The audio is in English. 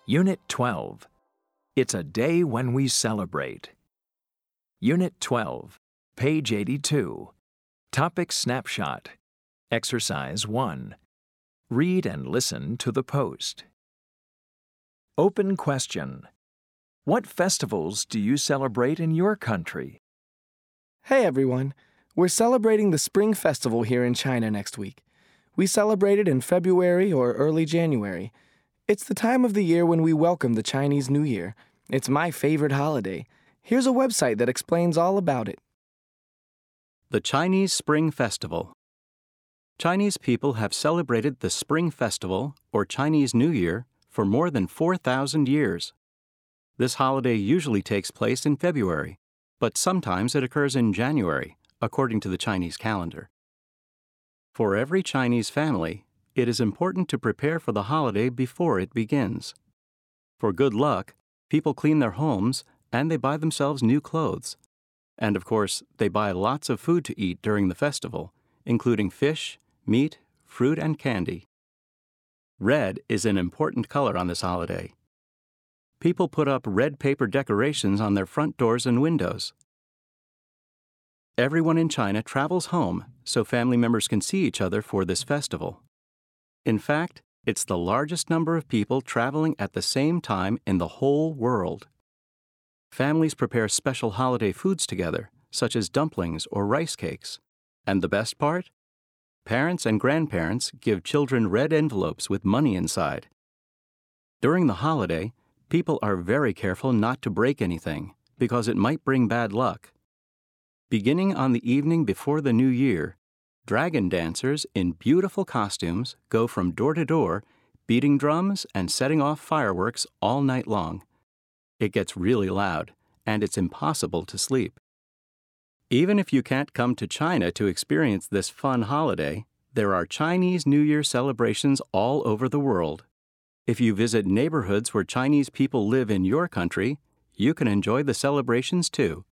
Unit 12. It's a day when we celebrate. Unit 12, page 82. Topic Snapshot. Exercise 1. Read and listen to the post. Open question. What festivals do you celebrate in your country? Hey everyone, we're celebrating the Spring Festival here in China next week. We celebrate it in February or early January. It's the time of the year when we welcome the Chinese New Year. It's my favorite holiday. Here's a website that explains all about it. The Chinese Spring Festival. Chinese people have celebrated the Spring Festival, or Chinese New Year, for more than 4,000 years. This holiday usually takes place in February, but sometimes it occurs in January, according to the Chinese calendar. For every Chinese family, it is important to prepare for the holiday before it begins. For good luck, people clean their homes and they buy themselves new clothes. And of course, they buy lots of food to eat during the festival, including fish, meat, fruit, and candy. Red is an important color on this holiday. People put up red paper decorations on their front doors and windows. Everyone in China travels home so family members can see each other for this festival. In fact, it's the largest number of people traveling at the same time in the whole world. Families prepare special holiday foods together, such as dumplings or rice cakes. And the best part? Parents and grandparents give children red envelopes with money inside. During the holiday, people are very careful not to break anything because it might bring bad luck. Beginning on the evening before the New Year, dragon dancers in beautiful costumes go from door to door, beating drums and setting off fireworks all night long. It gets really loud, and it's impossible to sleep. Even if you can't come to China to experience this fun holiday, there are Chinese New Year celebrations all over the world. If you visit neighborhoods where Chinese people live in your country, you can enjoy the celebrations too.